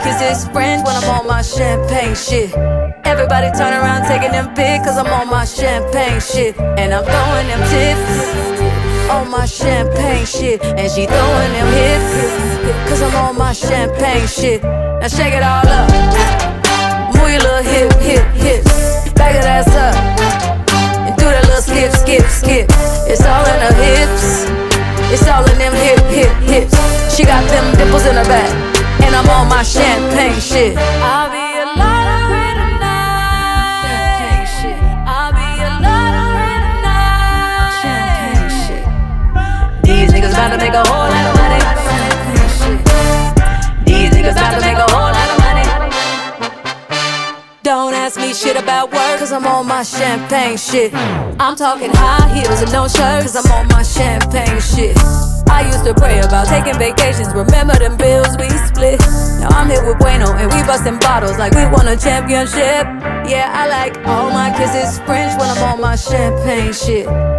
kisses French when I'm on my champagne shit. Everybody turn around taking them pics, cause I'm on my champagne shit. And I'm throwing them tips on my champagne shit. And she throwing them hips, cause I'm on my champagne shit. Now shake it all up, move your little hip, hip, hips. Back that ass up, and do that little skip, skip, skip. It's all in her hips, it's all in them hip, hip, hips. She got them dimples in her back, and I'm on my champagne shit. I'll be a lottery tonight. Champagne shit. I'll be a lottery tonight. Champagne shit. These niggas about to make a whole lot of money. Champagne shit. These niggas about to make a whole lot of money. Don't ask me shit about work, cause I'm on my champagne shit. I'm talking high heels and no shirt, cause I'm on my champagne shit. I used to pray about taking vacations, remember them bills we split. Now I'm here with Bueno and we bustin' bottles like we won a championship. Yeah, I like all my kisses French when I'm on my champagne shit.